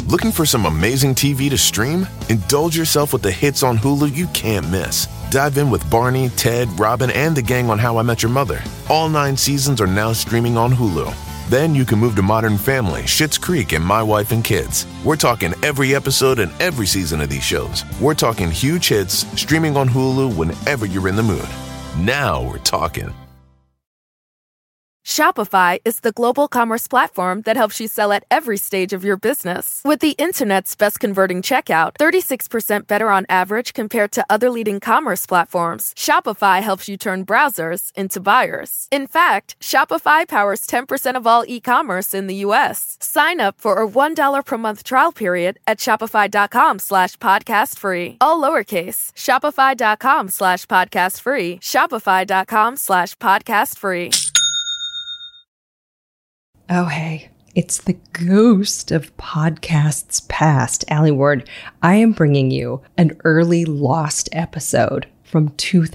Looking for some amazing TV to stream? Indulge yourself with the hits on Hulu you can't miss. Dive in with Barney, Ted, Robin, and the gang on How I Met Your Mother. All 9 seasons are now streaming on Hulu. Then you can move to Modern Family, Schitt's Creek, and My Wife and Kids. We're talking every episode and every season of these shows. We're talking huge hits, streaming on Hulu whenever you're in the mood. Now we're talking. Shopify is the global commerce platform that helps you sell at every stage of your business. With the internet's best converting checkout, 36% better on average compared to other leading commerce platforms, Shopify helps you turn browsers into buyers. In fact, Shopify powers 10% of all e-commerce in the U.S. Sign up for a $1 per month trial period at shopify.com/podcastfree. All lowercase, shopify.com/podcastfree, shopify.com/podcastfree. Oh, hey, it's the ghost of podcasts past. Allie Ward, I am bringing you an early lost episode from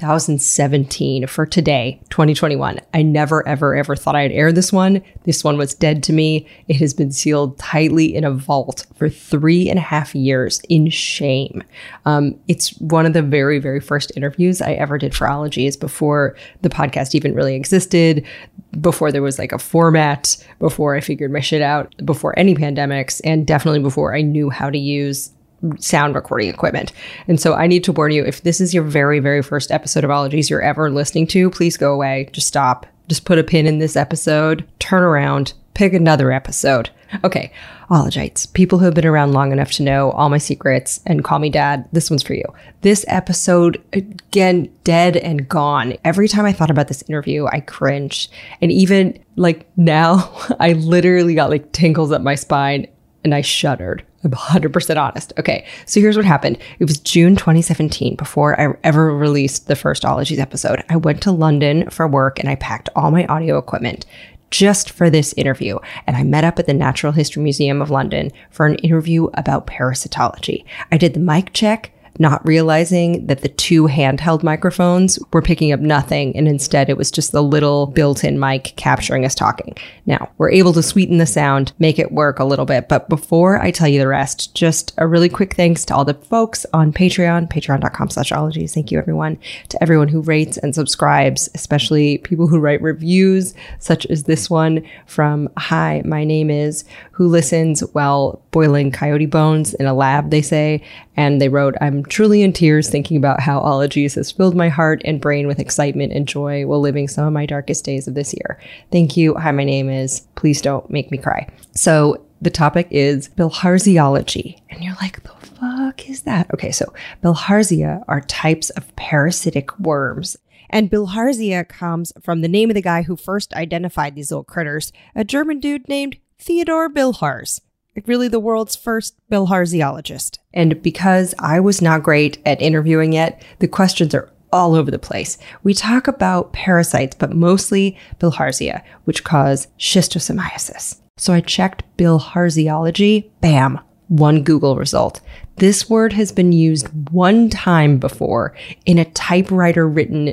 2017 for today, 2021. I never, ever thought I'd air this one. This one was dead to me. It has been sealed tightly in a vault for 3.5 years in shame. It's one of the very, very first interviews I ever did for Ologies before the podcast even really existed, before there was like a format, before I figured my shit out, before any pandemics, and definitely before I knew how to use sound recording equipment. And so I need to warn you, if this is your very, very first episode of Ologies you're ever listening to, please go away. Just stop. Just put a pin in this episode, turn around, pick another episode. Okay, Ologites, people who have been around long enough to know all my secrets and call me dad, this one's for you. This episode, again, dead and gone. Every time I thought about this interview, I cringed. And even like now, I literally got like tingles up my spine and I shuddered. I'm 100% honest. Okay, so here's what happened. It was June 2017, before I ever released the first Ologies episode. I went to London for work and I packed all my audio equipment just for this interview. And I met up at the Natural History Museum of London for an interview about parasitology. I did the mic check, not realizing that the 2 handheld microphones were picking up nothing, and instead it was just the little built-in mic capturing us talking. Now, we're able to sweeten the sound, make it work a little bit, but before I tell you the rest, just a really quick thanks to all the folks on Patreon, patreon.com/ologies. Thank you, everyone. To everyone who rates and subscribes, especially people who write reviews, such as this one from Hi, my name is, who listens while boiling coyote bones in a lab, they say, and they wrote, I'm truly in tears thinking about how Ologies has filled my heart and brain with excitement and joy while living some of my darkest days of this year. Thank you. Hi, my name is. Please don't make me cry. So the topic is bilharziology. And you're like, the fuck is that? Okay, so bilharzia are types of parasitic worms. And bilharzia comes from the name of the guy who first identified these little critters, a German dude named Theodor Bilharz. Really the world's first bilharziologist. And because I was not great at interviewing yet, the questions are all over the place. We talk about parasites, but mostly bilharzia, which cause schistosomiasis. So I checked bilharziology, bam, 1 Google result. This word has been used 1 time before in a typewriter-written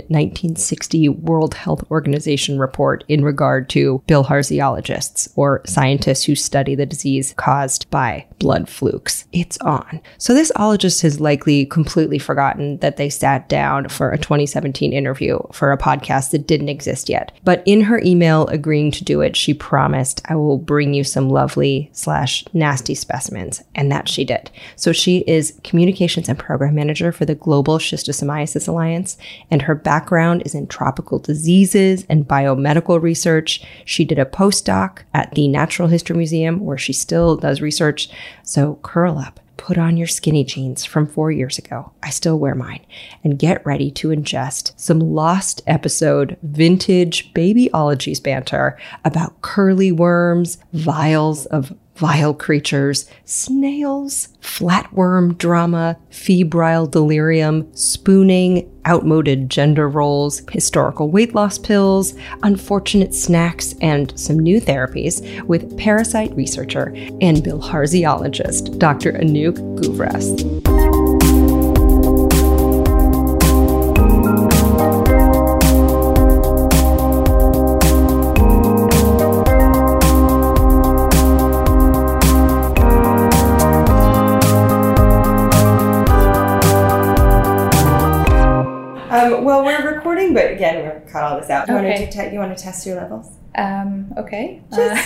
1960 World Health Organization report in regard to bilharziologists, or scientists who study the disease caused by blood flukes. It's on. So this ologist has likely completely forgotten that they sat down for a 2017 interview for a podcast that didn't exist yet. But in her email agreeing to do it, she promised, I will bring you some lovely/nasty specimens. And that she did. So she is communications and program manager for the Global Schistosomiasis Alliance, and her background is in tropical diseases and biomedical research. She did a postdoc at the Natural History Museum, where she still does research. So curl up, put on your skinny jeans from 4 years ago. I still wear mine. And get ready to ingest some lost episode vintage baby Ologies banter about curly worms, vials of vile creatures, snails, flatworm drama, febrile delirium, spooning, outmoded gender roles, historical weight loss pills, unfortunate snacks, and some new therapies with parasite researcher and bilharziologist, Dr. Anouk Gouvras. something, but again, we're cut all this out. You Okay. want to test your levels? Okay.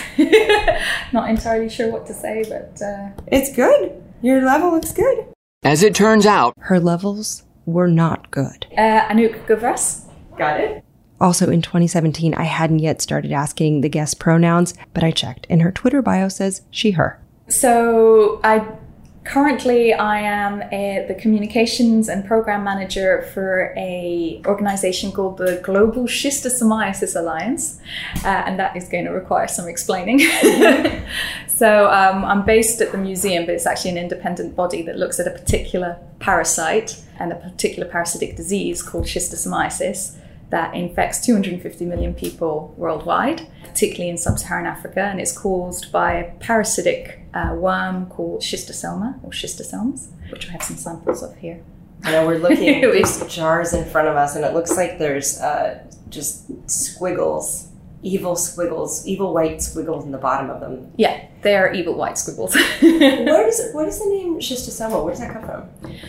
Not entirely sure what to say, but... It's good. Your level looks good. As it turns out, Her levels were not good. Anouk Gavras. Got it. Also, in 2017, I hadn't yet started asking the guest pronouns, but I checked, and her Twitter bio says she, her. So currently I am the communications and program manager for a organization called the Global Schistosomiasis Alliance, and that is going to require some explaining. So I'm based at the museum, but it's actually an independent body that looks at a particular parasite and a particular parasitic disease called schistosomiasis that infects 250 million people worldwide, particularly in sub-Saharan Africa, and it's caused by a parasitic worm called schistosoma, or schistosomes, which I have some samples of here. I know we're looking at these jars in front of us, and it looks like there's just squiggles, evil white squiggles in the bottom of them. Yeah, they're evil white squiggles. Where does the name schistosoma, where does that come from?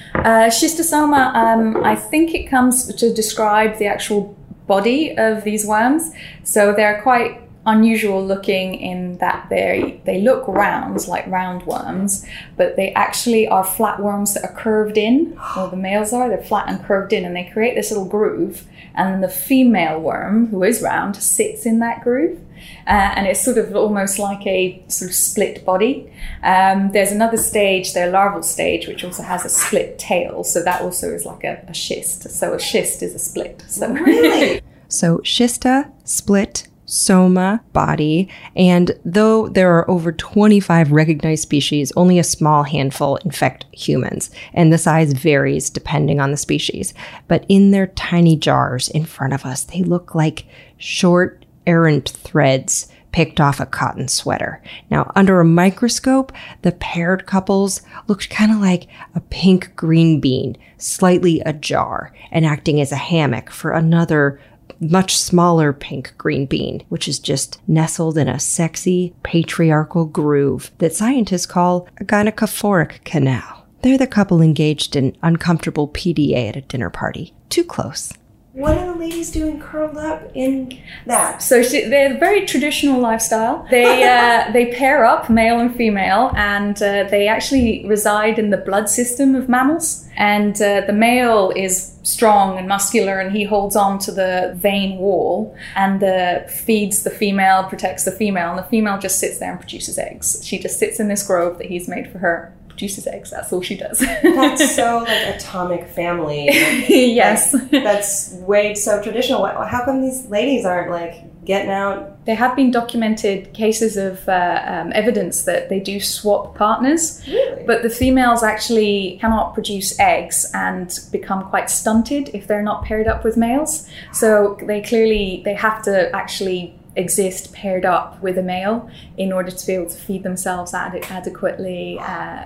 Schistosoma, I think it comes to describe the actual body of these worms. So they're quite unusual looking in that they look round, like round worms, but they actually are flatworms that are curved in, or the males are, they're flat and curved in, and they create this little groove, and then the female worm, who is round, sits in that groove. And it's sort of almost like a sort of split body. There's another stage, their larval stage, which also has a split tail. So that also is like a schist. So a schist is a split. So Really? So schista, split, soma, body, and though there are over 25 recognized species, only a small handful infect humans, and the size varies depending on the species. But in their tiny jars in front of us, they look like short, errant threads picked off a cotton sweater. Now, under a microscope, the paired couples looked kind of like a pink green bean, slightly ajar, and acting as a hammock for another much smaller pink green bean, which is just nestled in a sexy patriarchal groove that scientists call a gynecophoric canal. They're the couple engaged in uncomfortable PDA at a dinner party. Too close. What are the ladies doing curled up in that? So they're a very traditional lifestyle. They pair up, male and female, and they actually reside in the blood system of mammals. And the male is strong and muscular, and he holds on to the vein wall and feeds the female, protects the female, and the female just sits there and produces eggs. She just sits in this grove that he's made for her. Produces eggs. That's all she does. That's so like Atomic Family. Yes. That's way so traditional. How come these ladies aren't like getting out? There have been documented cases of evidence that they do swap partners, Really? but the females actually cannot produce eggs and become quite stunted if they're not paired up with males. So they have to actually exist paired up with a male in order to be able to feed themselves adequately.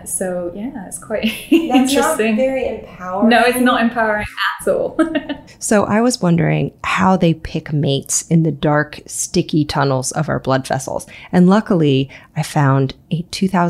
So yeah, it's quite interesting. That's not very empowering. No, it's not empowering at all. So I was wondering how they pick mates in the dark, sticky tunnels of our blood vessels. And luckily, I found a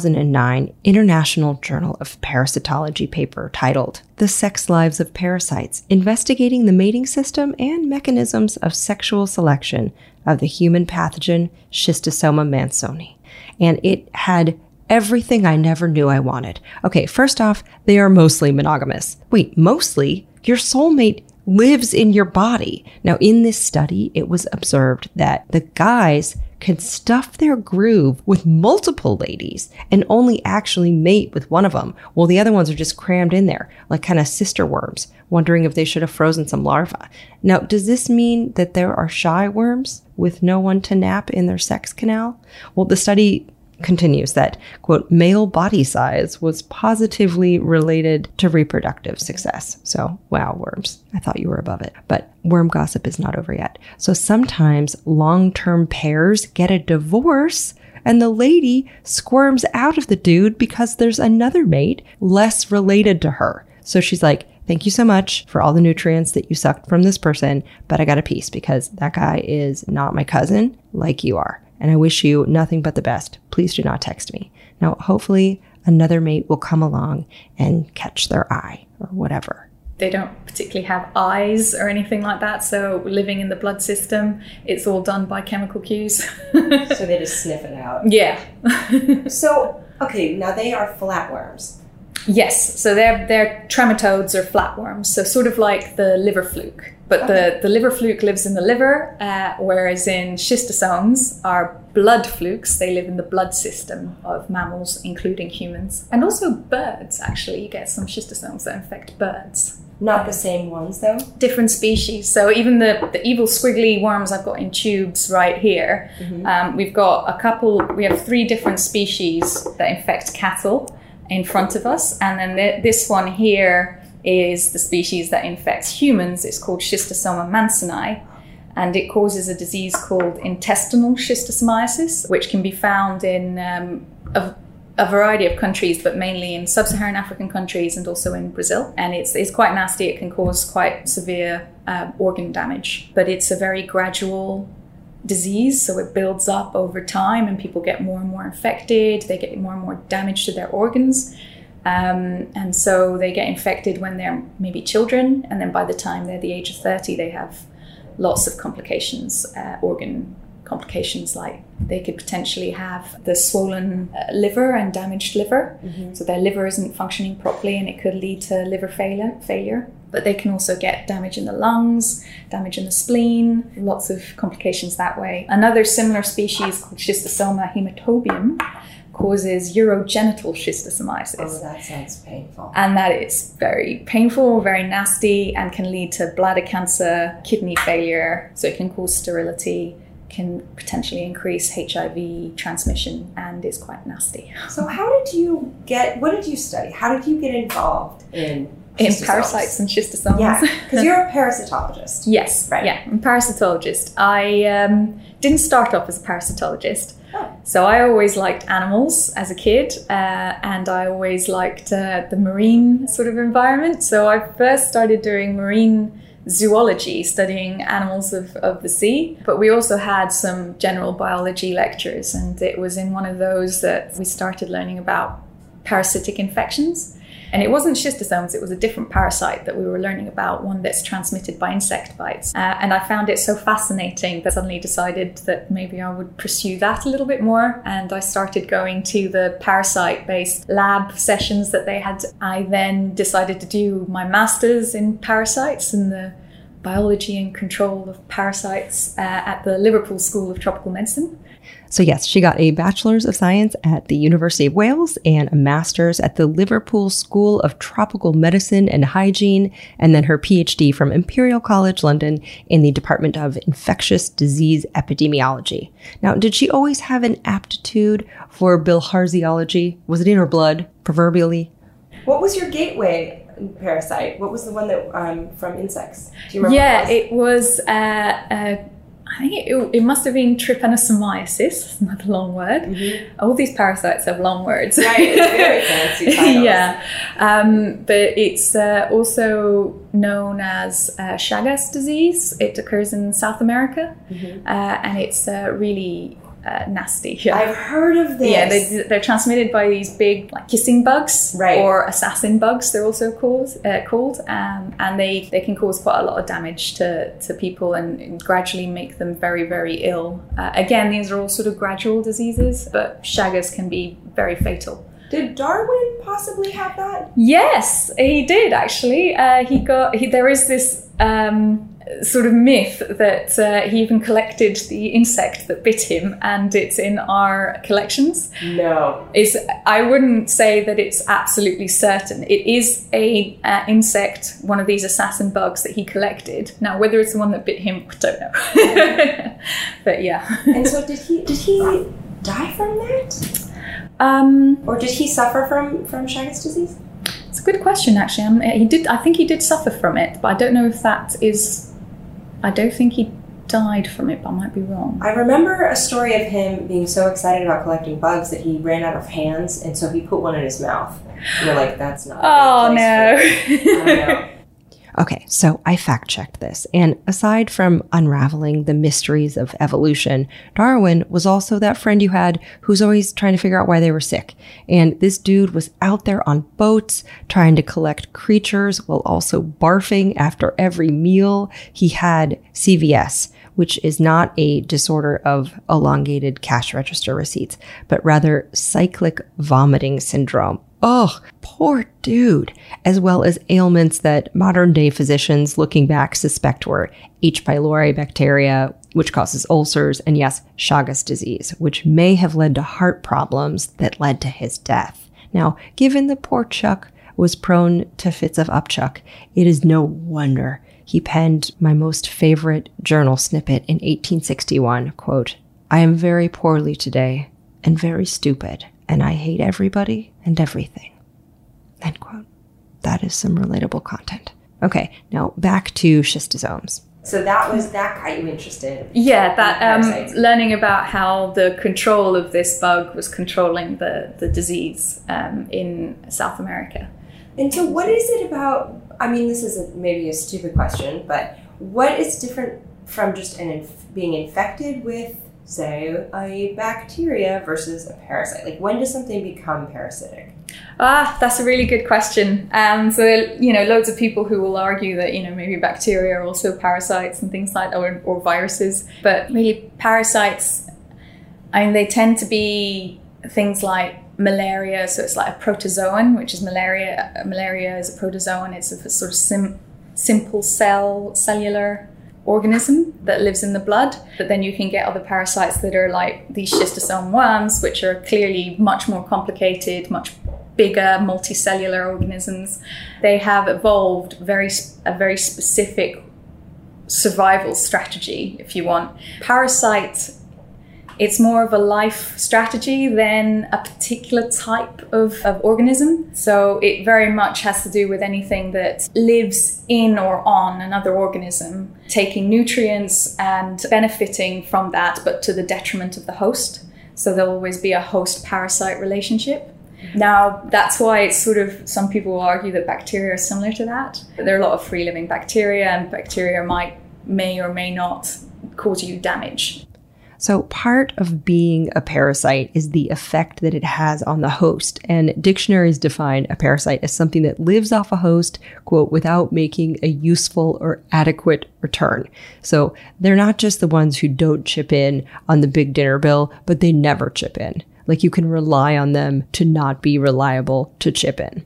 2009 International Journal of Parasitology paper titled The Sex Lives of Parasites, Investigating the Mating System and Mechanisms of Sexual Selection of the Human Pathogen Schistosoma mansoni. And it had everything I never knew I wanted. Okay, first off, they are mostly monogamous. Wait, mostly? Your soulmate lives in your body. Now, in this study, it was observed that the guys can stuff their groove with multiple ladies and only actually mate with one of them, while the other ones are just crammed in there, like kind of sister worms, wondering if they should have frozen some larvae. Now, does this mean that there are shy worms with no one to nap in their sex canal? Well, the study continues that, quote, male body size was positively related to reproductive success. So, wow, worms. I thought you were above it. But worm gossip is not over yet. So sometimes long-term pairs get a divorce and the lady squirms out of the dude because there's another mate less related to her. So she's like, thank you so much for all the nutrients that you sucked from this person, but I got a piece because that guy is not my cousin like you are. And I wish you nothing but the best. Please do not text me. Now, hopefully another mate will come along and catch their eye or whatever. They don't particularly have eyes or anything like that. So living in the blood system, it's all done by chemical cues. So they just sniff it out. Yeah. So, okay, now they are flatworms. Yes, so they're trematodes or flatworms, so sort of like the liver fluke. But the liver fluke lives in the liver, whereas in schistosomes are blood flukes. They live in the blood system of mammals, including humans. And also birds, actually. You get some schistosomes that infect birds. Not the same ones, though? Different species. So even the evil squiggly worms I've got in tubes right here, we have 3 different species that infect cattle in front of us, and then this one here is the species that infects humans. It's called Schistosoma mansoni, and it causes a disease called intestinal schistosomiasis, which can be found in a variety of countries, but mainly in sub-Saharan African countries and also in Brazil. And it's quite nasty. It can cause quite severe organ damage, but it's a very gradual disease, so it builds up over time and people get more and more infected. They get more and more damage to their organs, and so they get infected when they're maybe children, and then by the time they're the age of 30 they have lots of complications, organ complications, like they could potentially have the swollen liver and damaged liver. So their liver isn't functioning properly and it could lead to liver failure. But they can also get damage in the lungs, damage in the spleen, lots of complications that way. Another similar species called Schistosoma hematobium causes urogenital schistosomiasis. Oh, that sounds painful. And that is very painful, very nasty, and can lead to bladder cancer, kidney failure. So it can cause sterility, can potentially increase HIV transmission, and is quite nasty. So what did you study? How did you get involved in parasites and schistosomes? Yeah, because you're a parasitologist. Yes, right. Yeah, I'm a parasitologist. I didn't start off as a parasitologist. Oh. So I always liked animals as a kid, and I always liked the marine sort of environment. So I first started doing marine zoology, studying animals of the sea. But we also had some general biology lectures, and it was in one of those that we started learning about parasitic infections. And it wasn't schistosomes, it was a different parasite that we were learning about, one that's transmitted by insect bites. And I found it so fascinating that I suddenly decided that maybe I would pursue that a little bit more. And I started going to the parasite-based lab sessions that they had. I then decided to do my master's in parasites and the biology and control of parasites at the Liverpool School of Tropical Medicine. So yes, she got a Bachelor's of Science at the University of Wales and a Master's at the Liverpool School of Tropical Medicine and Hygiene, and then her PhD from Imperial College London in the Department of Infectious Disease Epidemiology. Now, did she always have an aptitude for bilharziology? Was it in her blood, proverbially? What was your gateway parasite? What was the one that from insects? Do you remember? Yeah, it was I think it must have been trypanosomiasis, another long word. Mm-hmm. All these parasites have long words. Right, it's very fancy titles. Yeah, but it's also known as Chagas disease. It occurs in South America, and it's really nasty. Yeah. I've heard of this. Yeah, they're transmitted by these big kissing bugs, right, or assassin bugs. They're also called, and they can cause quite a lot of damage to people and gradually make them very, very ill. Again, these are all sort of gradual diseases, but Chagas can be very fatal. Did Darwin possibly have that? Yes, he did actually. There is this sort of myth that he even collected the insect that bit him, and it's in our collections. No. I wouldn't say that it's absolutely certain. It is a insect, one of these assassin bugs that he collected. Now, whether it's the one that bit him, I don't know. But yeah. And so did he die from that? Or did he suffer from Chagas disease? It's a good question, actually. I think he did suffer from it, but I don't know if that is. I don't think he died from it, but I might be wrong. I remember a story of him being so excited about collecting bugs that he ran out of hands, and so he put one in his mouth. And you're like, that's not. Oh no! I don't know. Okay, so I fact-checked this, and aside from unraveling the mysteries of evolution, Darwin was also that friend you had who's always trying to figure out why they were sick. And this dude was out there on boats trying to collect creatures while also barfing after every meal. He had CVS, which is not a disorder of elongated cash register receipts, but rather cyclic vomiting syndrome. Oh, poor dude. As well as ailments that modern day physicians looking back suspect were H. pylori bacteria, which causes ulcers, and yes, Chagas disease, which may have led to heart problems that led to his death. Now, given the poor Chuck was prone to fits of upchuck, it is no wonder he penned my most favorite journal snippet in 1861, quote, "I am very poorly today and very stupid, and I hate everybody and everything," end quote. That is some relatable content. Okay, now back to schistosomes. So that got you interested. Yeah, that learning about how the control of this bug was controlling the disease in South America. And so what is it about, I mean, this is maybe a stupid question, but what is different from just being infected with, say, a bacteria versus a parasite? Like, when does something become parasitic? That's a really good question. So, loads of people who will argue that, maybe bacteria are also parasites and things like that, or viruses. But really, parasites, they tend to be things like malaria. So it's like a protozoan, which is malaria. Malaria is a protozoan. It's a sort of simple cellular organism that lives in the blood. But then you can get other parasites that are like these schistosome worms, which are clearly much more complicated, much bigger multicellular organisms. They have evolved a very specific survival strategy, if you want. Parasite, it's more of a life strategy than a particular type of organism. So it very much has to do with anything that lives in or on another organism, taking nutrients and benefiting from that, but to the detriment of the host. So there'll always be a host-parasite relationship. Now, that's why it's some people will argue that bacteria are similar to that. There are a lot of free-living bacteria, and bacteria may or may not cause you damage. So part of being a parasite is the effect that it has on the host. And dictionaries define a parasite as something that lives off a host, quote, without making a useful or adequate return. So they're not just the ones who don't chip in on the big dinner bill, but they never chip in. Like, you can rely on them to not be reliable to chip in.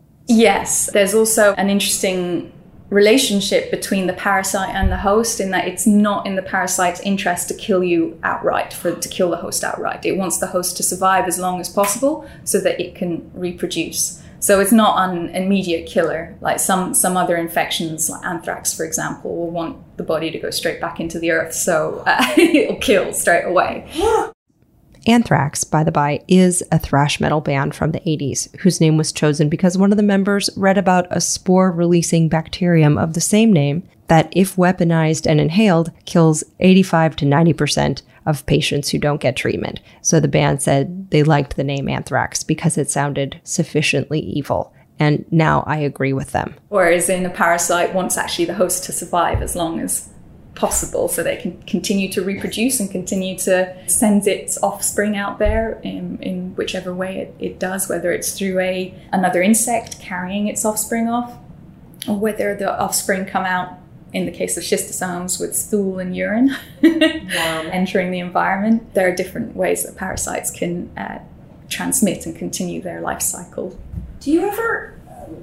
Yes, there's also an interesting relationship between the parasite and the host, in that it's not in the parasite's interest to kill you outright, to kill the host outright. It wants the host to survive as long as possible so that it can reproduce. So it's not an immediate killer, like some other infections, like anthrax, for example, will want the body to go straight back into the earth, so it'll kill straight away. Anthrax, by the by, is a thrash metal band from the 80s, whose name was chosen because one of the members read about a spore-releasing bacterium of the same name that, if weaponized and inhaled, kills 85 to 90% of patients who don't get treatment. So the band said they liked the name anthrax because it sounded sufficiently evil. And now I agree with them. Whereas in a parasite wants actually the host to survive as long as possible, so they can continue to reproduce and continue to send its offspring out there in whichever way it does, whether it's through another insect carrying its offspring off, or whether the offspring come out, in the case of schistosomes, with stool and urine entering the environment. There are different ways that parasites can transmit and continue their life cycle. Do you ever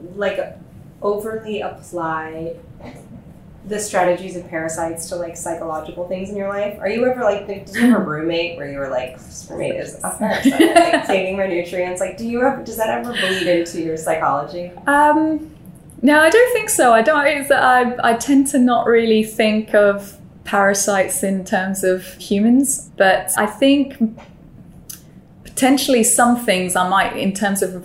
overly apply the strategies of parasites to psychological things in your life? Are you ever did you have a roommate where you were this roommate is a parasite, taking my nutrients? Does that ever bleed into your psychology? No, I don't think so. I tend to not really think of parasites in terms of humans, but I think potentially some things I might, in terms of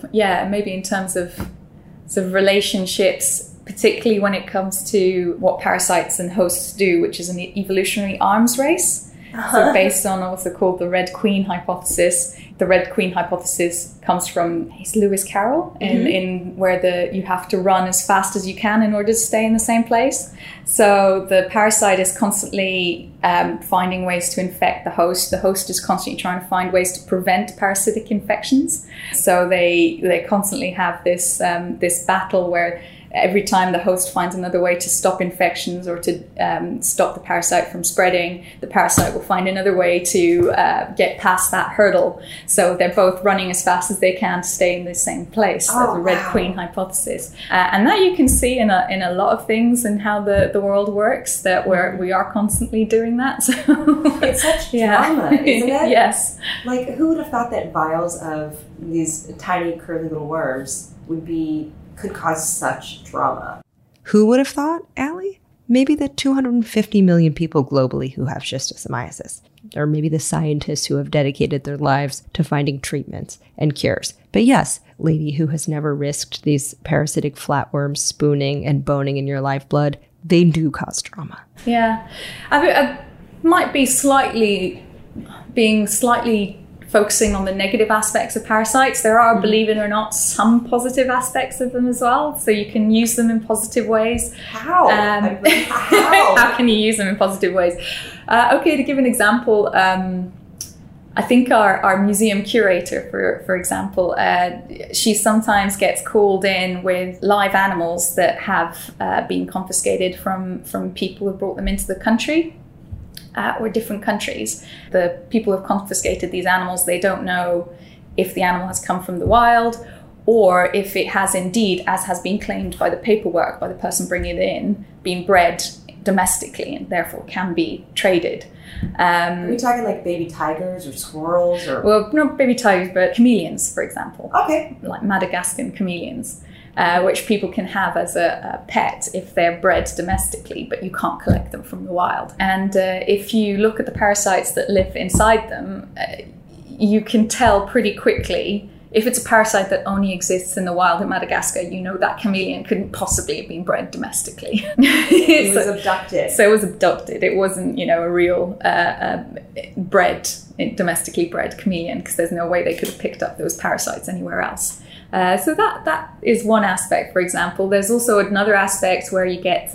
sort of relationships, particularly when it comes to what parasites and hosts do, which is an evolutionary arms race. So based on also called the Red Queen hypothesis. The Red Queen hypothesis comes from Lewis Carroll in where you have to run as fast as you can in order to stay in the same place. So the parasite is constantly finding ways to infect the host. The host is constantly trying to find ways to prevent parasitic infections. So they constantly have this battle where every time the host finds another way to stop infections or to stop the parasite from spreading, the parasite will find another way to get past that hurdle. So they're both running as fast as they can to stay in the same place. That's the Red Queen hypothesis. And that you can see in a lot of things and how the world works, that we are constantly doing that. So it's such drama, isn't it? Yes. Like, who would have thought that vials of these tiny curly little worms could cause such drama? Who would have thought, Allie? Maybe the 250 million people globally who have schistosomiasis, or maybe the scientists who have dedicated their lives to finding treatments and cures. But yes, lady who has never risked these parasitic flatworms spooning and boning in your lifeblood, they do cause drama. Yeah. I might be being slightly focusing on the negative aspects of parasites. There are, believe it or not, some positive aspects of them as well. So you can use them in positive ways. How? How can you use them in positive ways? Okay, to give an example, I think our museum curator, for example, she sometimes gets called in with live animals that have been confiscated from people who brought them into the country. Or different countries. The people who have confiscated these animals, they don't know if the animal has come from the wild or if it has indeed, as has been claimed by the paperwork, by the person bringing it in, been bred domestically and therefore can be traded. Are we talking like baby tigers or squirrels? Well, not baby tigers, but chameleons, for example. Okay. Like Madagascan chameleons. Which people can have as a pet if they're bred domestically, but you can't collect them from the wild. And if you look at the parasites that live inside them, you can tell pretty quickly if it's a parasite that only exists in the wild in Madagascar. You know that chameleon couldn't possibly have been bred domestically. It was abducted. So it was abducted. It wasn't, a real domestically bred chameleon, because there's no way they could have picked up those parasites anywhere else. So that is one aspect, for example. There's also another aspect where you get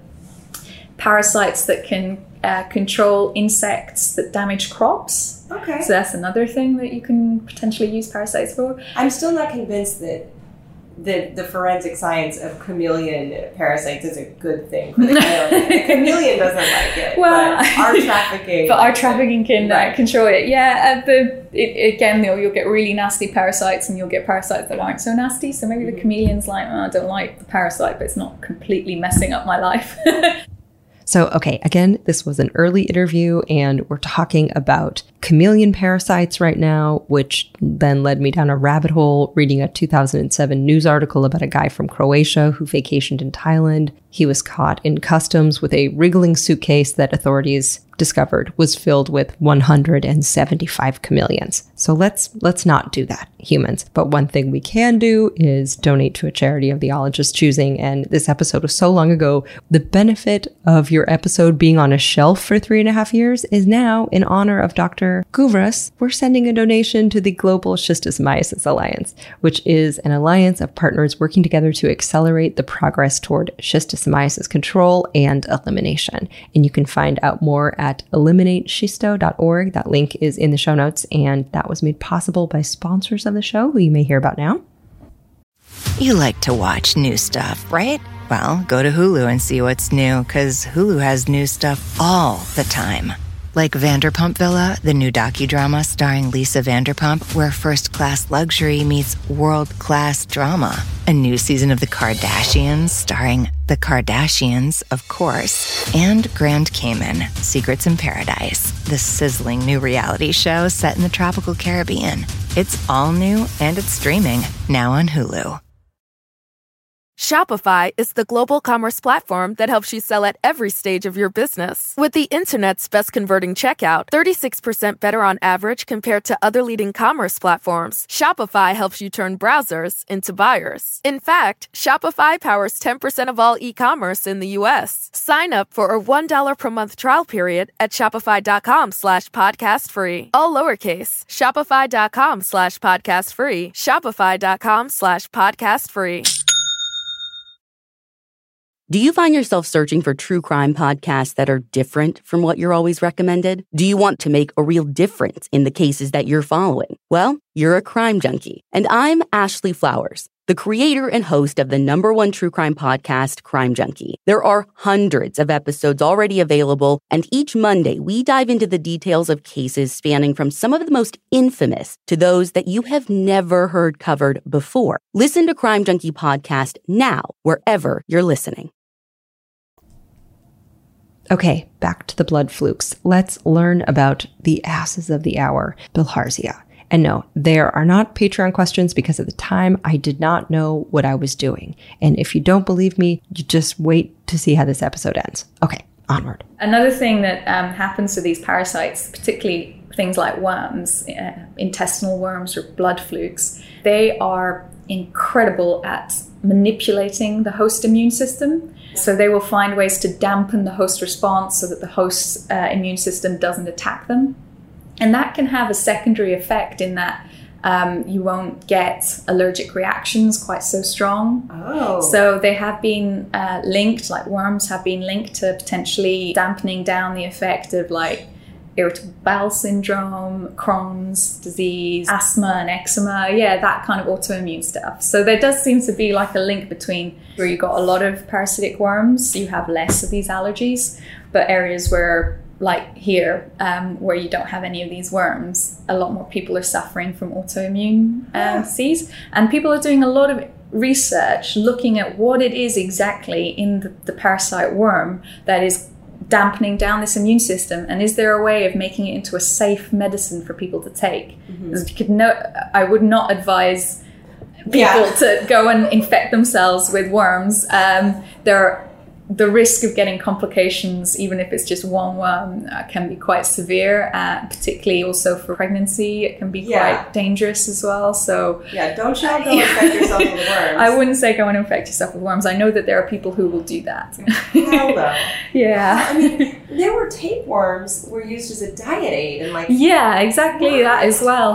parasites that can control insects that damage crops. Okay. So that's another thing that you can potentially use parasites for. I'm still not convinced that the forensic science of chameleon parasites is a good thing for the chameleon. The chameleon doesn't like it, well, but our trafficking... But our trafficking can control it. Yeah, again, you'll get really nasty parasites and you'll get parasites that aren't so nasty. So maybe the chameleon's like, I don't like the parasite, but it's not completely messing up my life. So, okay, again, this was an early interview and we're talking about chameleon parasites right now, which then led me down a rabbit hole reading a 2007 news article about a guy from Croatia who vacationed in Thailand. He was caught in customs with a wriggling suitcase that authorities discovered was filled with 175 chameleons. So let's not do that, humans. But one thing we can do is donate to a charity of the ologist's choosing. And this episode was so long ago. The benefit of your episode being on a shelf for 3.5 years is now in honor of Dr. Guvras. We're sending a donation to the Global Schistosomiasis Alliance, which is an alliance of partners working together to accelerate the progress toward schistosomiasis control and elimination. And you can find out more at eliminateschisto.org. That link is in the show notes, and that was made possible by sponsors of the show, who you may hear about now. You like to watch new stuff, right? Well, go to Hulu and see what's new, because Hulu has new stuff all the time. Like Vanderpump Villa, the new docudrama starring Lisa Vanderpump, where first-class luxury meets world-class drama. A new season of The Kardashians starring The Kardashians, of course. And Grand Cayman, Secrets in Paradise, the sizzling new reality show set in the tropical Caribbean. It's all new and it's streaming now on Hulu. Shopify is the global commerce platform that helps you sell at every stage of your business. With the internet's best converting checkout, 36% better on average compared to other leading commerce platforms, Shopify helps you turn browsers into buyers. In fact, Shopify powers 10% of all e-commerce in the U.S. Sign up for a $1 per month trial period at shopify.com/podcastfree. All lowercase, shopify.com/podcastfree, shopify.com/podcastfree. Do you find yourself searching for true crime podcasts that are different from what you're always recommended? Do you want to make a real difference in the cases that you're following? Well, you're a crime junkie. And I'm Ashley Flowers, the creator and host of the #1 true crime podcast, Crime Junkie. There are hundreds of episodes already available, and each Monday we dive into the details of cases spanning from some of the most infamous to those that you have never heard covered before. Listen to Crime Junkie podcast now, wherever you're listening. Okay, back to the blood flukes. Let's learn about the asses of the hour, bilharzia. And no, there are not Patreon questions because at the time I did not know what I was doing. And if you don't believe me, you just wait to see how this episode ends. Okay, onward. Another thing that happens to these parasites, particularly things like worms, intestinal worms or blood flukes, they are incredible at manipulating the host immune system. So they will find ways to dampen the host response so that the host's immune system doesn't attack them. And that can have a secondary effect in that you won't get allergic reactions quite so strong. Oh. So they have been linked, like worms have been linked to potentially dampening down the effect of like irritable bowel syndrome, Crohn's disease, asthma and eczema, that kind of autoimmune stuff. So there does seem to be like a link between where you got a lot of parasitic worms, you have less of these allergies, but areas where like here, where you don't have any of these worms, a lot more people are suffering from autoimmune disease. And people are doing a lot of research looking at what it is exactly in the parasite worm that is dampening down this immune system, and is there a way of making it into a safe medicine for people to take? Mm-hmm. I would not advise people to go and infect themselves with worms. The risk of getting complications, even if it's just one worm, can be quite severe, particularly also for pregnancy. It can be quite dangerous as well. So don't go infect yourself with worms. I wouldn't say go and infect yourself with worms. I know that there are people who will do that. Hell no. Yeah. I mean, there were tapeworms were used as a diet aid, and exactly that as well.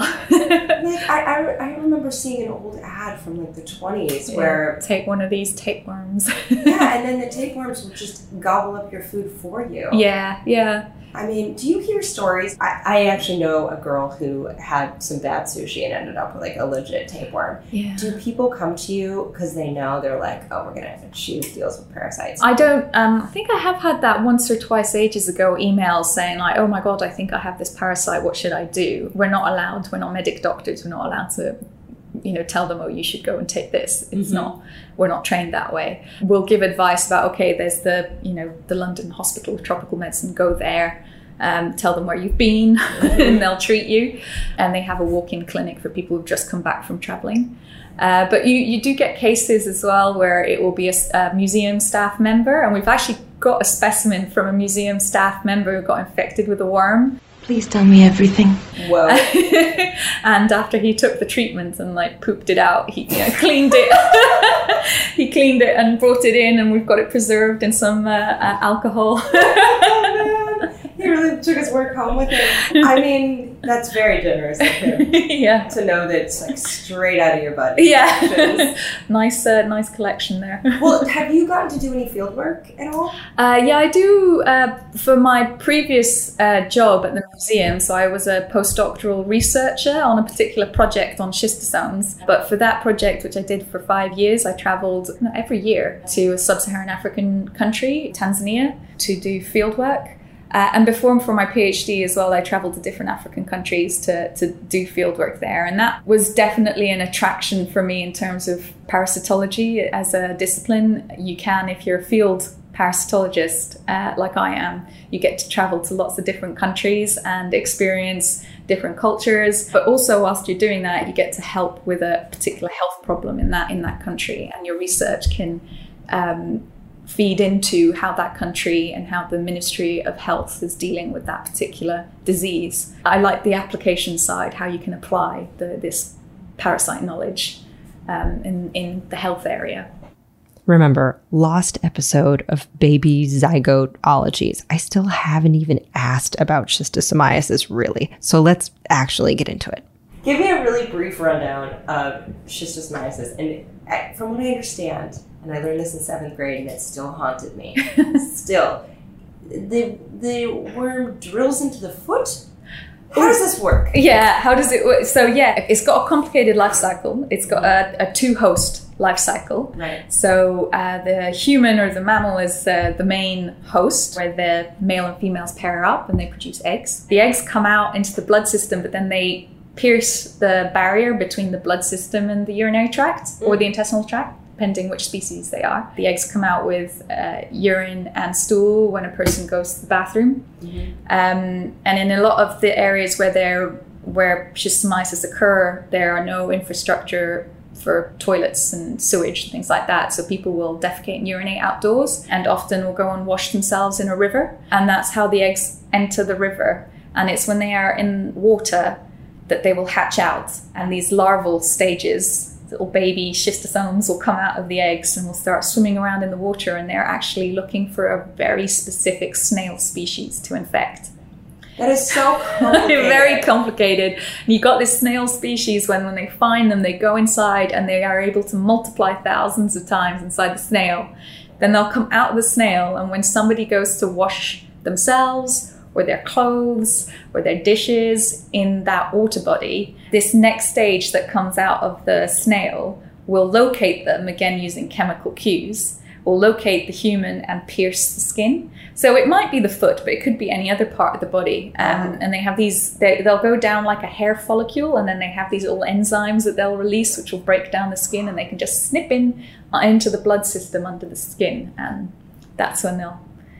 I remember seeing an old ad from like the 20s where take one of these tapeworms. And then the tapeworms will just gobble up your food for you. Yeah. I mean, do you hear stories? I actually know a girl who had some bad sushi and ended up with like a legit tapeworm. Yeah. Do people come to you because they know they're like, oh, we're gonna have to choose deals with parasites? I don't. I think I have had that once or twice ages ago. Emails saying like, oh my god, I think I have this parasite. What should I do? We're not allowed. We're not medic doctors. We're not allowed to tell them, oh, you should go and take this. It's not, we're not trained that way. We'll give advice about, okay, there's the London Hospital of Tropical Medicine, go there, tell them where you've been and they'll treat you. And they have a walk-in clinic for people who've just come back from traveling. But you do get cases as well where it will be a museum staff member. And we've actually got a specimen from a museum staff member who got infected with a worm. Please tell me everything. Whoa. And after he took the treatment and like pooped it out, he cleaned it. He cleaned it and brought it in, and we've got it preserved in some alcohol. Oh, man. He really took his work home with him. I mean, that's very generous of him. To know that it's like straight out of your butt. Nice collection there. Well, have you gotten to do any field work at all? I do for my previous job at the museum. So I was a postdoctoral researcher on a particular project on schistosomes. But for that project, which I did for 5 years, I traveled every year to a sub-Saharan African country, Tanzania, to do field work. And before for my PhD as well, I traveled to different African countries to do fieldwork there. And that was definitely an attraction for me in terms of parasitology as a discipline. You can, if you're a field parasitologist like I am, you get to travel to lots of different countries and experience different cultures. But also whilst you're doing that, you get to help with a particular health problem in that country, and your research can feed into how that country and how the Ministry of Health is dealing with that particular disease. I like the application side, how you can apply this parasite knowledge in the health area. Remember, lost episode of baby zygoteologies. I still haven't even asked about schistosomiasis, really. So let's actually get into it. Give me a really brief rundown of schistosomiasis. And from what I understand, and I learned this in 7th grade and it still haunted me, the worm drills into the foot? How does this work? Yeah, how does it work? So yeah, it's got a complicated life cycle. It's got a two-host life cycle. Right. So the human or the mammal is the main host, where the male and females pair up and they produce eggs. The eggs come out into the blood system, but then they pierce the barrier between the blood system and the urinary tract or the intestinal tract, depending which species they are. The eggs come out with urine and stool when a person goes to the bathroom. And in a lot of the areas where schistosomiasis occur, there are no infrastructure for toilets and sewage and things like that. So people will defecate and urinate outdoors, and often will go and wash themselves in a river. And that's how the eggs enter the river. And it's when they are in water that they will hatch out. And these larval stages, little baby schistosomes, will come out of the eggs and will start swimming around in the water. And they're actually looking for a very specific snail species to infect. That is so complicated. Very complicated. And you got this snail species, when they find them, they go inside and they are able to multiply thousands of times inside the snail. Then they'll come out of the snail, and when somebody goes to wash themselves or their clothes or their dishes in that water body, this next stage that comes out of the snail will locate them, again using chemical cues, will locate the human and pierce the skin. So it might be the foot, but it could be any other part of the body. And they have they'll go down like a hair follicle, and then they have these little enzymes that they'll release, which will break down the skin, and they can just snip into the blood system under the skin. And that's when they'll,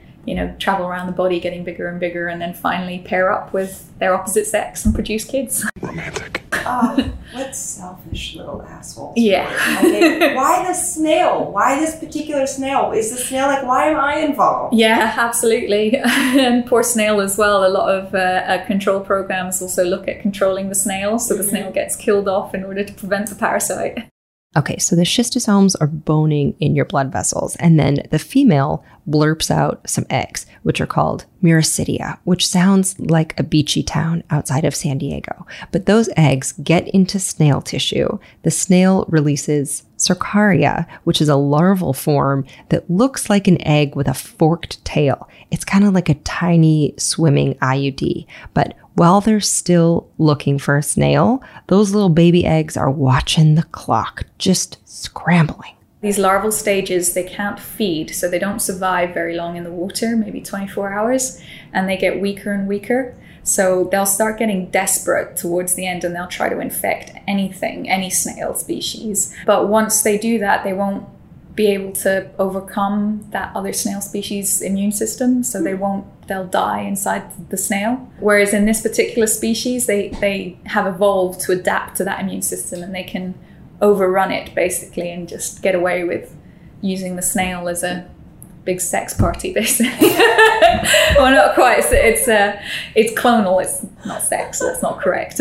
travel around the body, getting bigger and bigger, and then finally pair up with their opposite sex and produce kids. Romantic. What selfish little assholes. Yeah. Okay. Why the snail? Why this particular snail? Is the snail like, why am I involved? Yeah, absolutely. And poor snail as well. A lot of control programs also look at controlling the snail, so the snail gets killed off in order to prevent the parasite. Okay, so the schistosomes are boning in your blood vessels, and then the female blurps out some eggs, which are called Muricidia, which sounds like a beachy town outside of San Diego. But those eggs get into snail tissue. The snail releases Cercaria, which is a larval form that looks like an egg with a forked tail. It's kind of like a tiny swimming IUD. But while they're still looking for a snail, those little baby eggs are watching the clock, just scrambling. These larval stages, they can't feed, so they don't survive very long in the water, maybe 24 hours, and they get weaker and weaker. So they'll start getting desperate towards the end, and they'll try to infect anything, any snail species. But once they do that, they won't be able to overcome that other snail species' immune system, so they'll die inside the snail. Whereas in this particular species, they have evolved to adapt to that immune system, and they can overrun it basically and just get away with using the snail as a big sex party, basically. Well, not quite. It's clonal. It's not sex. So that's not correct.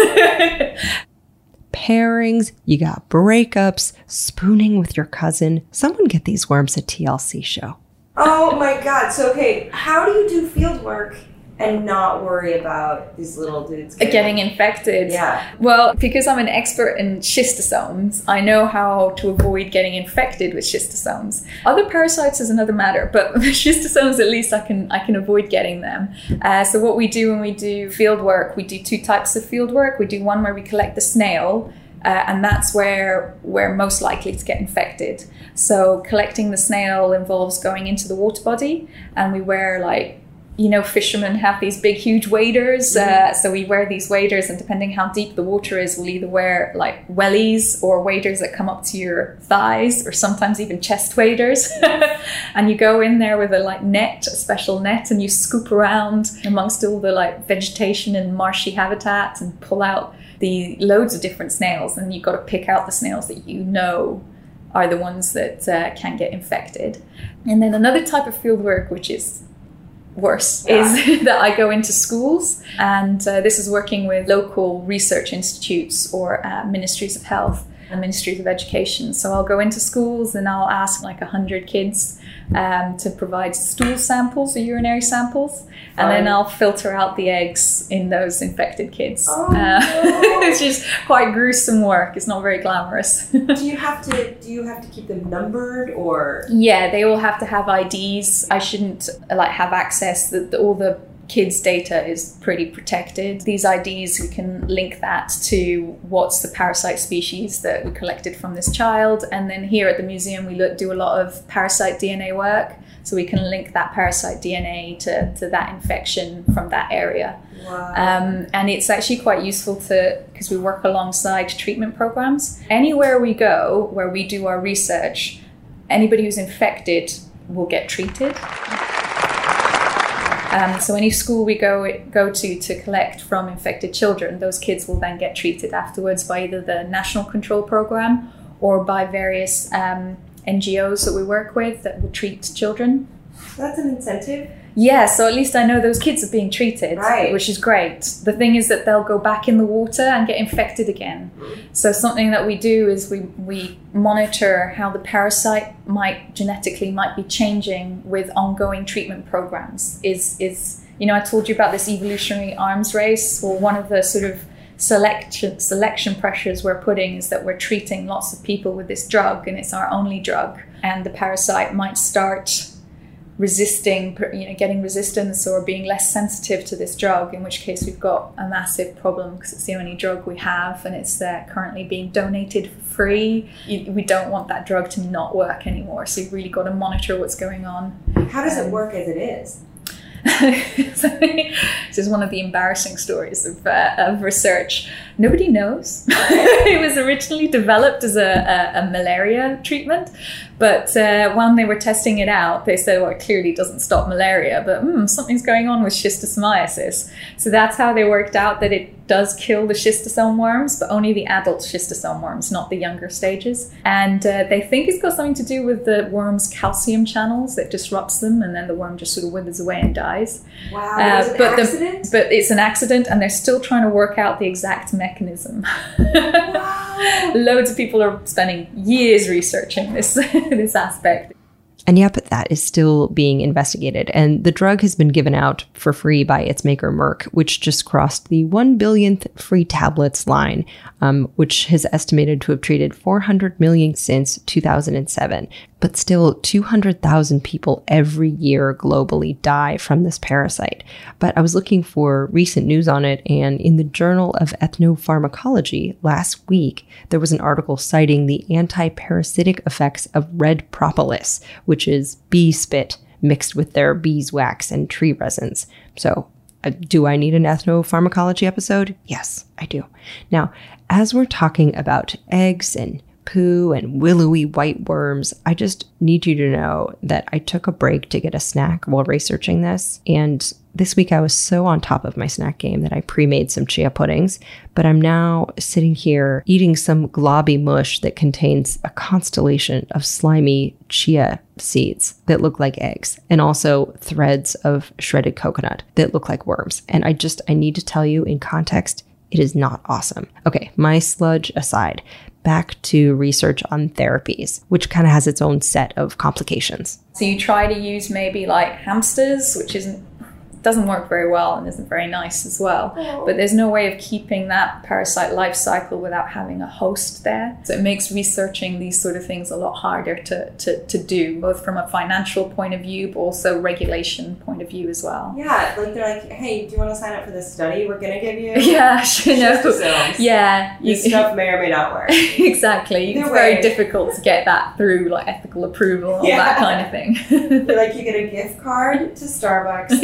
Pairings, you got breakups, spooning with your cousin. Someone get these worms a TLC show. Oh my God. So, okay, how do you do field work and not worry about these little dudes getting infected? Yeah. Well, because I'm an expert in schistosomes, I know how to avoid getting infected with schistosomes. Other parasites is another matter, but schistosomes, at least I can avoid getting them. So what we do when we do field work, we do 2 types of field work. We do one where we collect the snail, and that's where we're most likely to get infected. So collecting the snail involves going into the water body, and we wear fishermen have these big, huge waders. So we wear these waders, and depending how deep the water is, we'll either wear like wellies or waders that come up to your thighs, or sometimes even chest waders. And you go in there with a special net, and you scoop around amongst all the like vegetation and marshy habitat and pull out the loads of different snails. And you've got to pick out the snails that are the ones that can get infected. And then another type of field work, which is worse, is that I go into schools, and this is working with local research institutes or ministries of health and ministries of education. So I'll go into schools and I'll ask like 100 kids to provide stool samples or urinary samples, and then I'll filter out the eggs in those infected kids. It's just quite gruesome work. It's not very glamorous. Do you have to keep them numbered, or? Yeah, they all have to have IDs. I shouldn't have access. All the kids' data is pretty protected. These IDs, we can link that to what's the parasite species that we collected from this child. And then here at the museum, we do a lot of parasite DNA work. So we can link that parasite DNA to that infection from that area. Wow. And it's actually quite useful because we work alongside treatment programs. Anywhere we go where we do our research, anybody who's infected will get treated. So any school we go to collect from infected children, those kids will then get treated afterwards by either the National Control Program or by various NGOs that we work with that will treat children. That's an incentive. Yeah, so at least I know those kids are being treated, which is great. The thing is that they'll go back in the water and get infected again. So something that we do is we monitor how the parasite might be changing with ongoing treatment programs. I told you about this evolutionary arms race. Well, one of the sort of selection pressures we're putting is that we're treating lots of people with this drug, and it's our only drug. And the parasite might start resisting, getting resistance or being less sensitive to this drug, in which case we've got a massive problem because it's the only drug we have, and it's currently being donated for free. We don't want that drug to not work anymore, so you've really got to monitor what's going on. How does it work as it is? This is one of the embarrassing stories of research. Nobody knows. It was originally developed as a malaria treatment, but when they were testing it out, they said, well, it clearly doesn't stop malaria, but something's going on with schistosomiasis. So that's how they worked out that it does kill the schistosome worms, but only the adult schistosome worms, not the younger stages. And they think it's got something to do with the worm's calcium channels that disrupts them, and then the worm just sort of withers away and dies. Wow, accident? But it's an accident, and they're still trying to work out the exact mechanism. Wow. Loads of people are spending years researching this aspect. And yep, that is still being investigated. And the drug has been given out for free by its maker, Merck, which just crossed the 1 billionth free tablets line, which has estimated to have treated 400 million since 2007. But still, 200,000 people every year globally die from this parasite. But I was looking for recent news on it, and in the Journal of Ethnopharmacology last week, there was an article citing the anti-parasitic effects of red propolis, which is bee spit mixed with their beeswax and tree resins. So, do I need an ethnopharmacology episode? Yes, I do. Now, as we're talking about eggs and poo and willowy white worms, I just need you to know that I took a break to get a snack while researching this. And this week I was so on top of my snack game that I pre-made some chia puddings, but I'm now sitting here eating some globby mush that contains a constellation of slimy chia seeds that look like eggs, and also threads of shredded coconut that look like worms. And I need to tell you in context, it is not awesome. Okay, my sludge aside, back to research on therapies, which kind of has its own set of complications. So you try to use maybe like hamsters, which doesn't work very well and isn't very nice as well. Oh. But there's no way of keeping that parasite life cycle without having a host there. So it makes researching these sort of things a lot harder to do, both from a financial point of view, but also regulation point of view as well. Yeah, like they're like, hey, do you want to sign up for this study we're going to give you? Yeah, yeah. This stuff may or may not work. Exactly. It's very difficult to get that through like ethical approval and all that kind of thing. Like you get a gift card to Starbucks. Yes.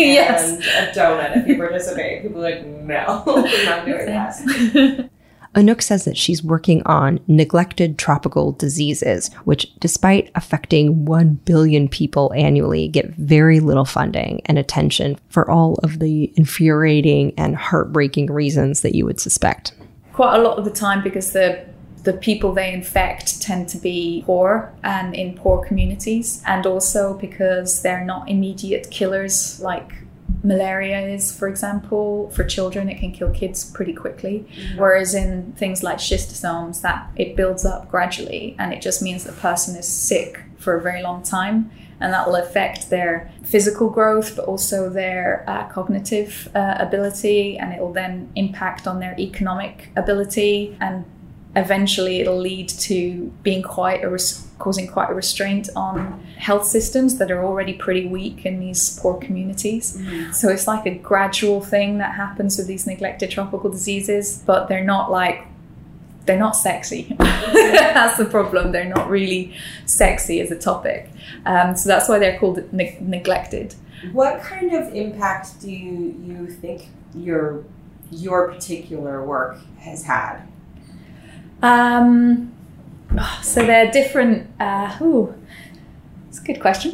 and a donut if you participate. People are like, no, I'm not doing that. Anouk says that she's working on neglected tropical diseases, which, despite affecting 1 billion people annually, get very little funding and attention for all of the infuriating and heartbreaking reasons that you would suspect. Quite a lot of the time, because the people they infect tend to be poor and in poor communities, and also because they're not immediate killers like malaria is, for example. For children, it can kill kids pretty quickly. Mm-hmm. Whereas in things like schistosomes, that it builds up gradually, and it just means the person is sick for a very long time. And that will affect their physical growth, but also their cognitive ability, and it will then impact on their economic ability, and eventually it'll lead to being causing quite a restraint on health systems that are already pretty weak in these poor communities. Mm-hmm. So it's like a gradual thing that happens with these neglected tropical diseases, but they're not sexy. That's the problem. They're not really sexy as a topic. So that's why they're called neglected. What kind of impact do you think your particular work has had? So they're different. It's a good question.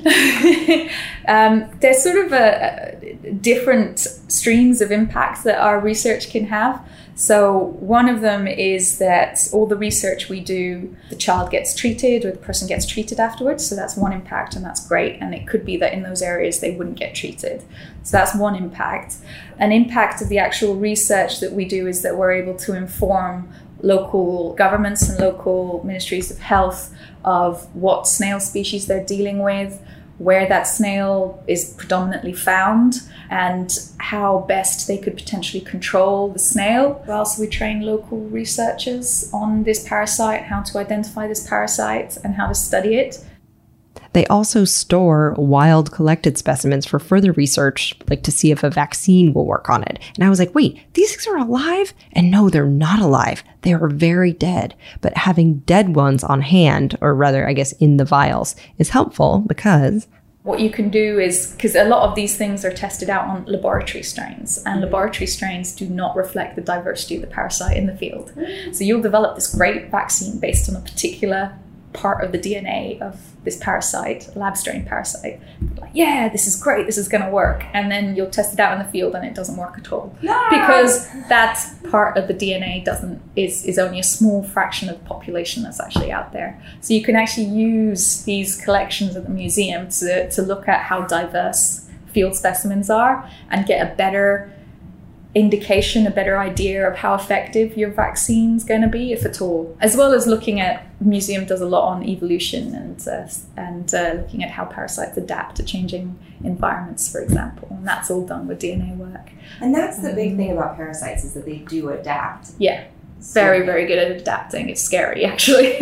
There's sort of different streams of impact that our research can have. So one of them is that all the research we do, the child gets treated or the person gets treated afterwards. So that's one impact, and that's great. And it could be that in those areas they wouldn't get treated. So that's one impact. An impact of the actual research that we do is that we're able to inform local governments and local ministries of health of what snail species they're dealing with, where that snail is predominantly found, and how best they could potentially control the snail. Also, we train local researchers on this parasite, how to identify this parasite and how to study it. They also store wild collected specimens for further research, like to see if a vaccine will work on it. And I was like, wait, these things are alive? And no, they're not alive. They are very dead. But having dead ones on hand, or rather, I guess, in the vials, is helpful because what you can do is, because a lot of these things are tested out on laboratory strains, and laboratory strains do not reflect the diversity of the parasite in the field. So you'll develop this great vaccine based on a particular part of the DNA of this parasite, lab strain parasite. Like, yeah, this is great, this is going to work. And then you'll test it out in the field and it doesn't work at all. No! Because that part of the DNA is only a small fraction of the population that's actually out there. So you can actually use these collections at the museum to look at how diverse field specimens are and get a better indication, a better idea of how effective your vaccine's going to be, if at all. As well as looking at, the museum does a lot on evolution and looking at how parasites adapt to changing environments, for example. And that's all done with DNA work. And that's the big thing about parasites, is that they do adapt. Yeah, very, very good at adapting. It's scary, actually.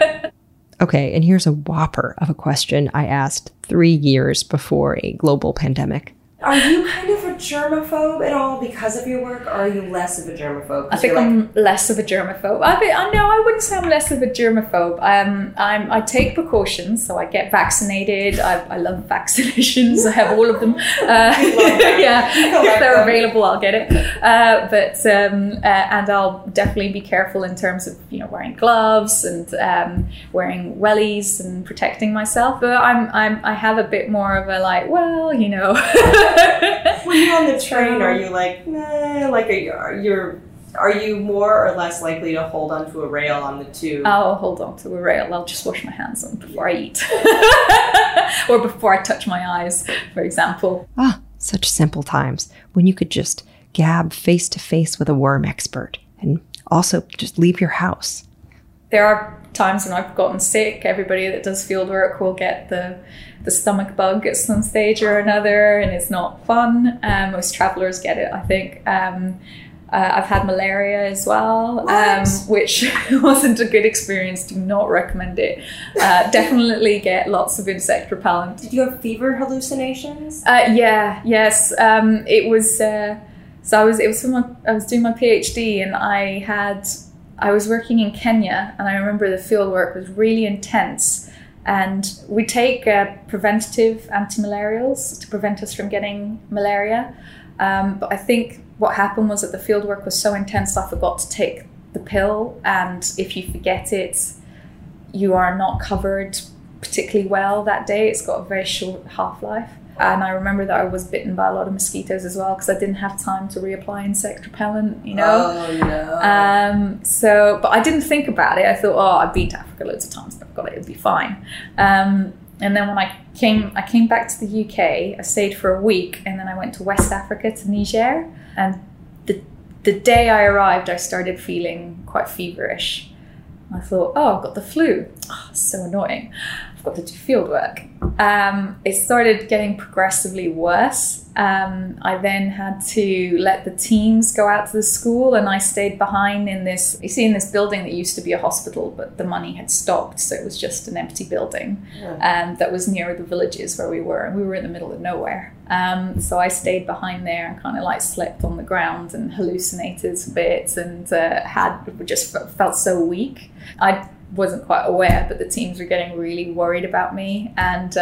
Okay, and here's a whopper of a question I asked 3 years before a global pandemic. Are you kind of a germaphobe at all because of your work, or are you less of a germaphobe? I think I'm less of a germaphobe. I wouldn't say I'm less of a germaphobe. I take precautions, so I get vaccinated. I love vaccinations. I have all of them. Yeah, if they're available, I'll get it. And I'll definitely be careful in terms of wearing gloves and wearing wellies and protecting myself. But I have a bit more of a When you're on the train, are you like, nah, like are you more or less likely to hold onto a rail on the tube? I'll hold onto a rail. I'll just wash my hands before I eat. Or before I touch my eyes, for example. Such simple times when you could just gab face to face with a worm expert and also just leave your house. There are times when I've gotten sick. Everybody that does field work will get the stomach bug at some stage or another, and it's not fun. Most travelers get it, I think. I've had malaria as well, which wasn't a good experience. Do not recommend it. Definitely get lots of insect repellent. Did you have fever hallucinations? Yes. It was. So I was doing my PhD, and I was working in Kenya, and I remember the field work was really intense. And we take preventative antimalarials to prevent us from getting malaria. But I think what happened was that the fieldwork was so intense I forgot to take the pill. And if you forget it, you are not covered particularly well that day. It's got a very short half-life. And I remember that I was bitten by a lot of mosquitoes as well because I didn't have time to reapply insect repellent, you know. Oh, no. But I didn't think about it. I thought, I've been to Africa loads of times. I've got it. It'll be fine. And then when I came back to the UK, I stayed for a week, and then I went to West Africa, to Niger. And the day I arrived, I started feeling quite feverish. I thought, I've got the flu. It's so annoying. I've got to do field work. It started getting progressively worse. I then had to let the teams go out to the school, and I stayed behind in this building that used to be a hospital, but the money had stopped, so it was just an empty building that was near the villages where we were, and we were in the middle of nowhere. So I stayed behind there and kind of like slept on the ground and hallucinated a bit, and felt so weak. I wasn't quite aware, but the teams were getting really worried about me, and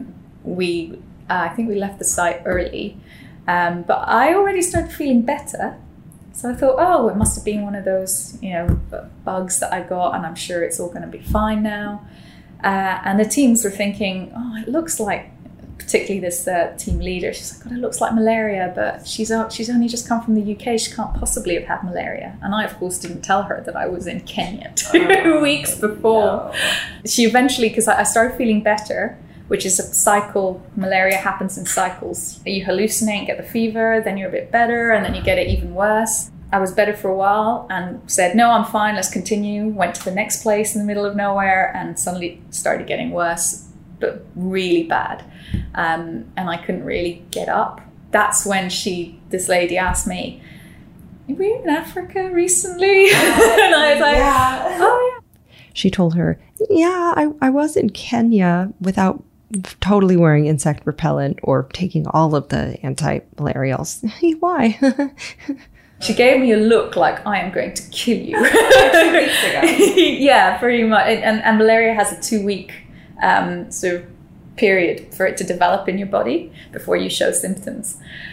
I think we left the site early, but I already started feeling better. So I thought, it must have been one of those, bugs that I got, and I'm sure it's all going to be fine now. And the teams were thinking, it looks like, particularly this team leader, she's like, God, it looks like malaria, but she's only just come from the UK. She can't possibly have had malaria. And I, of course, didn't tell her that I was in Kenya 2 weeks before. No. She eventually, because I started feeling better, which is a cycle. Malaria happens in cycles. You hallucinate, get the fever, then you're a bit better, and then you get it even worse. I was better for a while and said, no, I'm fine, let's continue. Went to the next place in the middle of nowhere and suddenly started getting worse, but really bad. And I couldn't really get up. That's when this lady asked me, were you in Africa recently? And I was like, yeah. She told her, I was in Kenya without totally wearing insect repellent or taking all of the anti-malarials. Why? She gave me a look like, I am going to kill you. 2 weeks ago. Yeah, pretty much. And malaria has a 2-week sort of period for it to develop in your body before you show symptoms.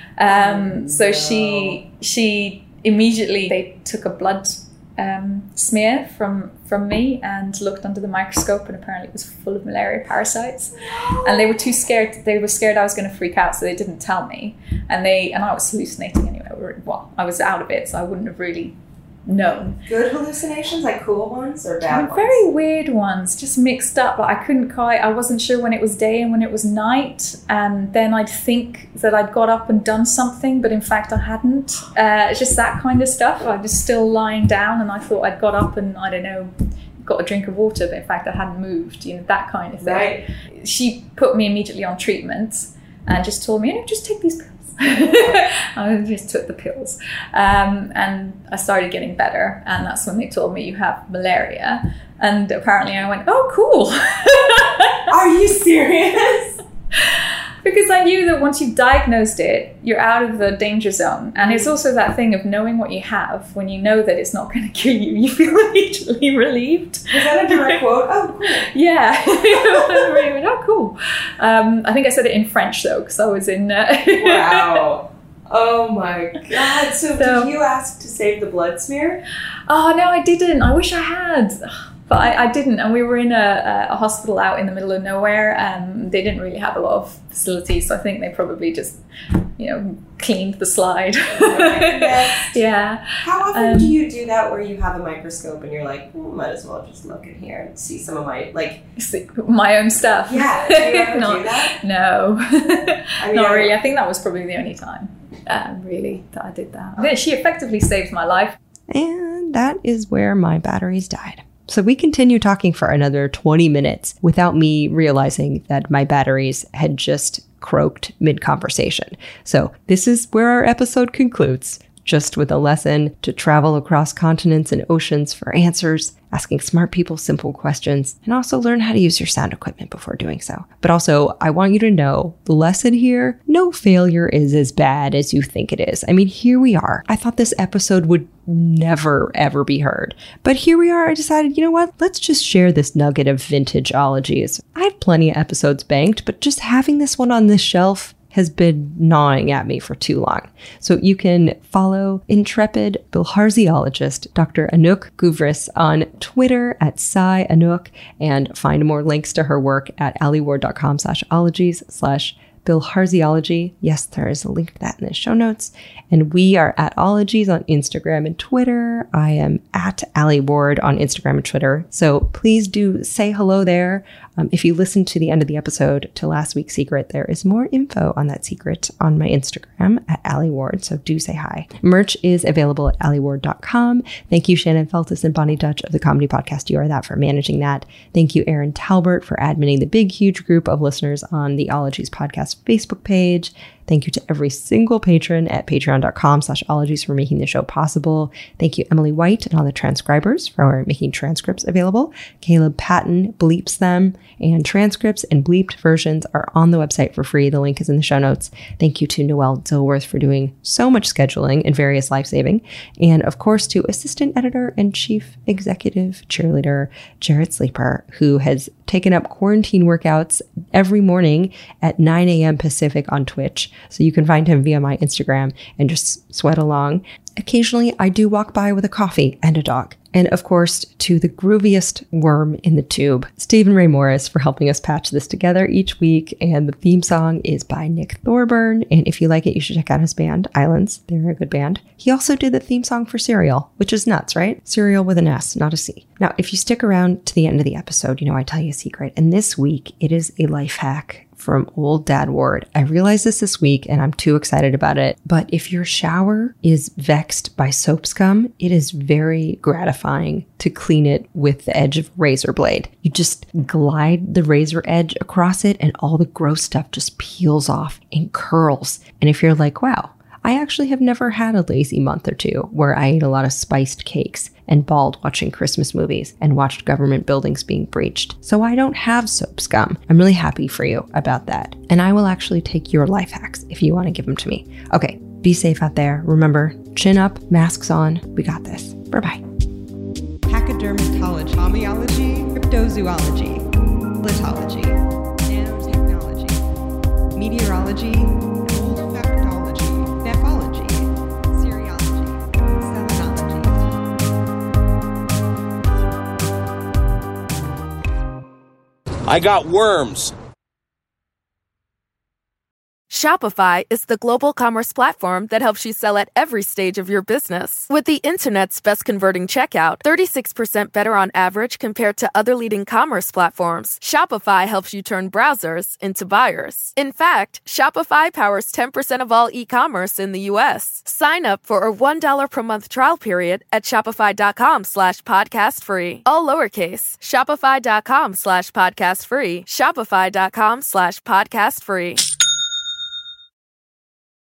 So she immediately, they took a blood smear from me and looked under the microscope, and apparently it was full of malaria parasites. And they were too scared. They were scared I was going to freak out, so they didn't tell me. And I was hallucinating anyway. I was out of it, so I wouldn't have really known. Good hallucinations, like cool ones or bad ones? Very weird ones, just mixed up. Like I wasn't sure when it was day and when it was night, and then I'd think that I'd got up and done something, but in fact I hadn't. Just that kind of stuff. I was still lying down and I thought I'd got up and, I don't know, got a drink of water, but in fact I hadn't moved, that kind of thing. Right. She put me immediately on treatment and just told me, just take these pills. I just took the pills, and I started getting better, and that's when they told me you have malaria. And apparently I went, oh cool. Are you serious? Because I knew that once you've diagnosed it, you're out of the danger zone. And it's also that thing of knowing what you have. When you know that it's not going to kill you, you feel immediately relieved. Was that a direct quote? Oh, cool. Yeah. Oh, cool. I think I said it in French, though, because I was in... Wow. Oh, my God. So did you ask to save the blood smear? Oh, no, I didn't. I wish I had. But I didn't, and we were in a hospital out in the middle of nowhere, and they didn't really have a lot of facilities, so I think they probably just, cleaned the slide. Yeah. How often do you do that where you have a microscope and you're like, might as well just look in here and see some of my own stuff? Yeah. Do you ever do that? No. Not really. I think that was probably the only time, really, that I did that. She effectively saved my life. And that is where my batteries died. So we continued talking for another 20 minutes without me realizing that my batteries had just croaked mid-conversation. So this is where our episode concludes. just with a lesson to travel across continents and oceans for answers, asking smart people simple questions, and also learn how to use your sound equipment before doing so. But also, I want you to know the lesson here, no failure is as bad as you think it is. I mean, here we are. I thought this episode would never, ever be heard. But here we are. I decided, you know what? Let's just share this nugget of vintage ologies. I have plenty of episodes banked, but just having this one on this shelf has been gnawing at me for too long. So you can follow intrepid bilharziologist Dr. Anouk Guvris on Twitter at SciAnouk and find more links to her work at alieward.com/ologies/bilharziology. Yes, there is a link to that in the show notes. And we are at Ologies on Instagram and Twitter. I am at Ali Ward on Instagram and Twitter. So please do say hello there. If you listened to the end of the episode to last week's secret, there is more info on that secret on my Instagram at Ali Ward. So do say hi. Merch is available at alieward.com. Thank you, Shannon Feltus and Bonnie Dutch of the Comedy Podcast You Are That for managing that. Thank you, Aaron Talbert, for adminning the big, huge group of listeners on the Ologies Podcast Facebook page. Thank you to every single patron at patreon.com/ologies for making the show possible. Thank you, Emily White and all the transcribers for making transcripts available. Caleb Patton bleeps them, and transcripts and bleeped versions are on the website for free. The link is in the show notes. Thank you to Noelle Dilworth for doing so much scheduling and various life-saving. And of course to assistant editor and chief executive cheerleader, Jarrett Sleeper, who has taken up quarantine workouts every morning at 9 a.m. Pacific on Twitch. So you can find him via my Instagram and just sweat along. Occasionally, I do walk by with a coffee and a dog. And of course, to the grooviest worm in the tube, Stephen Ray Morris, for helping us patch this together each week. And the theme song is by Nick Thorburn. And if you like it, you should check out his band, Islands. They're a good band. He also did the theme song for Serial, which is nuts, right? Serial with an S, not a C. Now, if you stick around to the end of the episode, you know I tell you a secret. And this week, it is a life hack from old Dad Ward. I realized this week and I'm too excited about it. But if your shower is vexed by soap scum, it is very gratifying to clean it with the edge of a razor blade. You just glide the razor edge across it and all the gross stuff just peels off and curls. And if you're like, wow, I actually have never had a lazy month or two where I ate a lot of spiced cakes and bawled watching Christmas movies and watched government buildings being breached. So I don't have soap scum. I'm really happy for you about that. And I will actually take your life hacks if you want to give them to me. Okay, be safe out there. Remember, chin up, masks on. We got this. Bye-bye. Pachydermatology, homeology, cryptozoology, litology, nanotechnology, meteorology, I got worms. Shopify is the global commerce platform that helps you sell at every stage of your business. With the internet's best converting checkout, 36% better on average compared to other leading commerce platforms, Shopify helps you turn browsers into buyers. In fact, Shopify powers 10% of all e-commerce in the U.S. Sign up for a $1 per month trial period at shopify.com/podcastfree. All lowercase, shopify.com/podcastfree, shopify.com/podcastfree.